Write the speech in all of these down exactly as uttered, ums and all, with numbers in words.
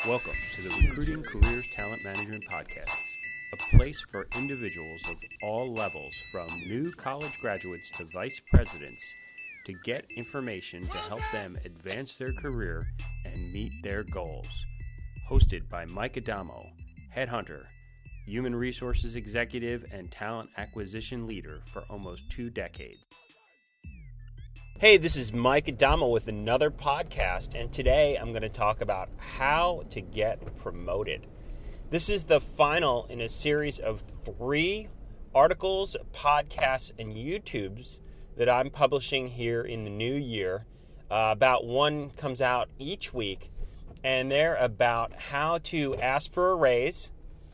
Welcome to the Recruiting Careers Talent Management Podcast, a place for individuals of all levels, from new college graduates to vice presidents, to get information to help them advance their career and meet their goals. Hosted by Mike Adamo, headhunter, human resources executive, and talent acquisition leader for almost two decades. Hey, this is Mike Adamo with another podcast, and today I'm going to talk about how to get promoted. This is the final in a series of three articles, podcasts, and YouTubes that I'm publishing here in the new year. Uh, about one comes out each week, and they're about how to ask for a raise,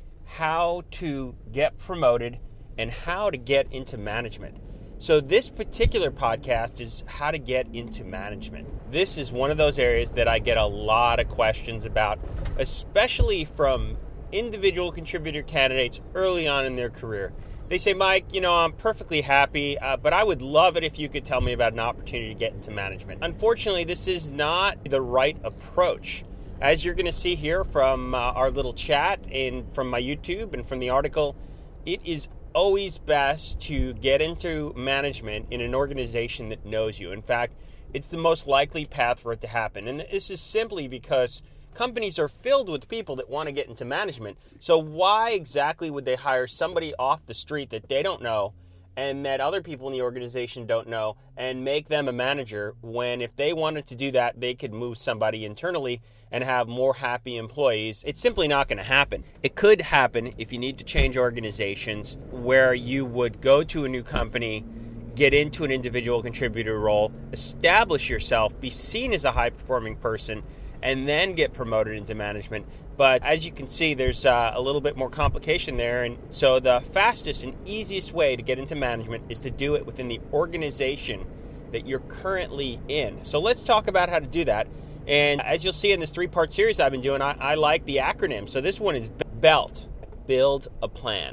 how to get promoted, and how to get into management. So this particular podcast is how to get into management. This is one of those areas that I get a lot of questions about, especially from individual contributor candidates early on in their career. They say, Mike, you know, I'm perfectly happy, uh, but I would love it if you could tell me about an opportunity to get into management. Unfortunately, this is not the right approach. As you're going to see here from uh, our little chat and from my YouTube and from the article, it is always best to get into management in an organization that knows you. In fact, it's the most likely path for it to happen. And this is simply because companies are filled with people that want to get into management. So why exactly would they hire somebody off the street that they don't know and that other people in the organization don't know and make them a manager when, if they wanted to do that, they could move somebody internally and have more happy employees? It's simply not going to happen. It could happen if you need to change organizations, where you would go to a new company, get into an individual contributor role, establish yourself, be seen as a high-performing person, and then get promoted into management. But as you can see, there's uh, a little bit more complication there. And so the fastest and easiest way to get into management is to do it within the organization that you're currently in. So let's talk about how to do that. And as you'll see in this three-part series I've been doing, I, I like the acronym. So this one is BELT, build a plan.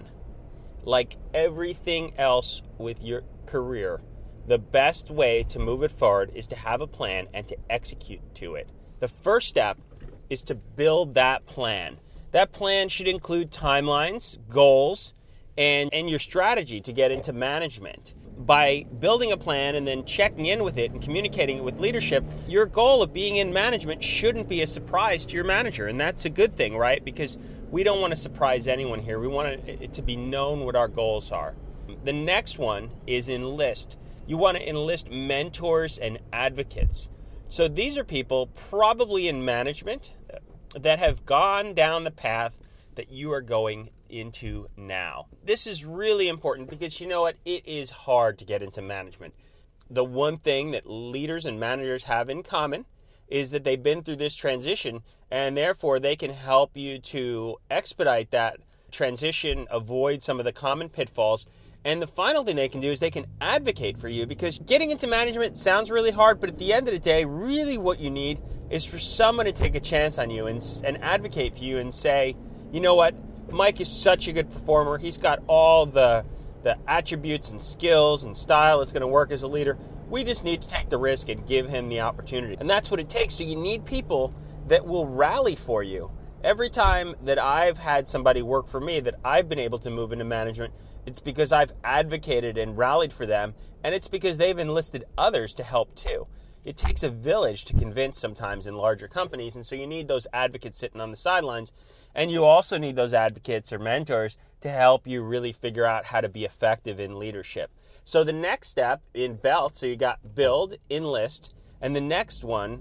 Like everything else with your career, the best way to move it forward is to have a plan and to execute to it. The first step is to build that plan. That plan should include timelines, goals, and, and your strategy to get into management. By building a plan and then checking in with it and communicating it with leadership, your goal of being in management shouldn't be a surprise to your manager. And that's a good thing, right? Because we don't want to surprise anyone here. We want it to be known what our goals are. The next one is enlist. You want to enlist mentors and advocates. So these are people probably in management that have gone down the path that you are going into now. This is really important because, you know what, it is hard to get into management. The one thing that leaders and managers have in common is that they've been through this transition, and therefore they can help you to expedite that transition, avoid some of the common pitfalls. And the final thing they can do is they can advocate for you, because getting into management sounds really hard, but at the end of the day, really what you need is for someone to take a chance on you and, and advocate for you and say, you know what, Mike is such a good performer. He's got all the, the attributes and skills and style that's going to work as a leader. We just need to take the risk and give him the opportunity. And that's what it takes. So you need people that will rally for you. Every time that I've had somebody work for me that I've been able to move into management, it's because I've advocated and rallied for them, and it's because they've enlisted others to help too. It takes a village to convince sometimes in larger companies, and so you need those advocates sitting on the sidelines, and you also need those advocates or mentors to help you really figure out how to be effective in leadership. So the next step in BELT, so you got build, enlist, and the next one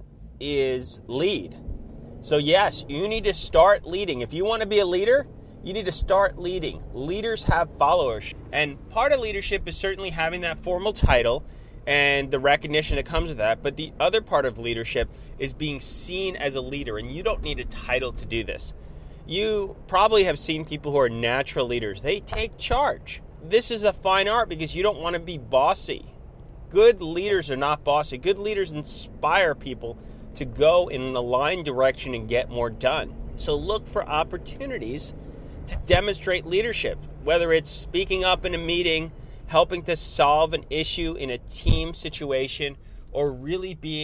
is lead. So yes, you need to start leading. If you want to be a leader, you need to start leading. Leaders have followers. And part of leadership is certainly having that formal title and the recognition that comes with that. But the other part of leadership is being seen as a leader. And you don't need a title to do this. You probably have seen people who are natural leaders. They take charge. This is a fine art because you don't want to be bossy. Good leaders are not bossy. Good leaders inspire people to go in an aligned direction and get more done. So look for opportunities to demonstrate leadership, whether it's speaking up in a meeting, helping to solve an issue in a team situation, or really being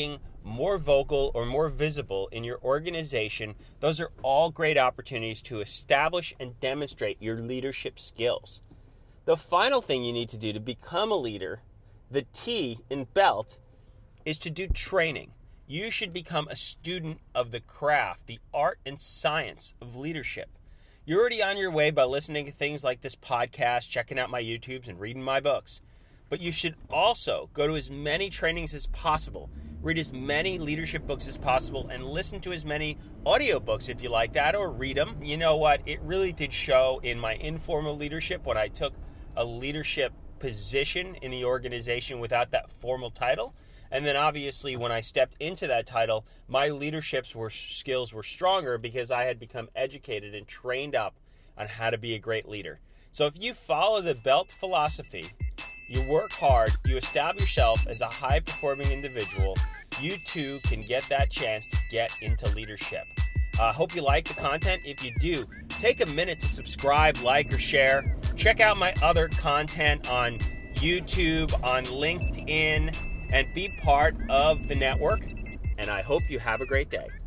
more vocal or more visible in your organization, those are all great opportunities to establish and demonstrate your leadership skills. The final thing you need to do to become a leader, the T in BELT, is to do training. You should become a student of the craft, the art and science of leadership. You're already on your way by listening to things like this podcast, checking out my YouTubes, and reading my books. But you should also go to as many trainings as possible, read as many leadership books as possible, and listen to as many audiobooks if you like that, or read them. You know what? It really did show in my informal leadership when I took a leadership position in the organization without that formal title. And then obviously when I stepped into that title, my leadership were, skills were stronger because I had become educated and trained up on how to be a great leader. So if you follow the BELT philosophy, you work hard, you establish yourself as a high-performing individual, you too can get that chance to get into leadership. I uh, hope you like the content. If you do, take a minute to subscribe, like, or share. Check out my other content on YouTube, on LinkedIn, and be part of the network. And I hope you have a great day.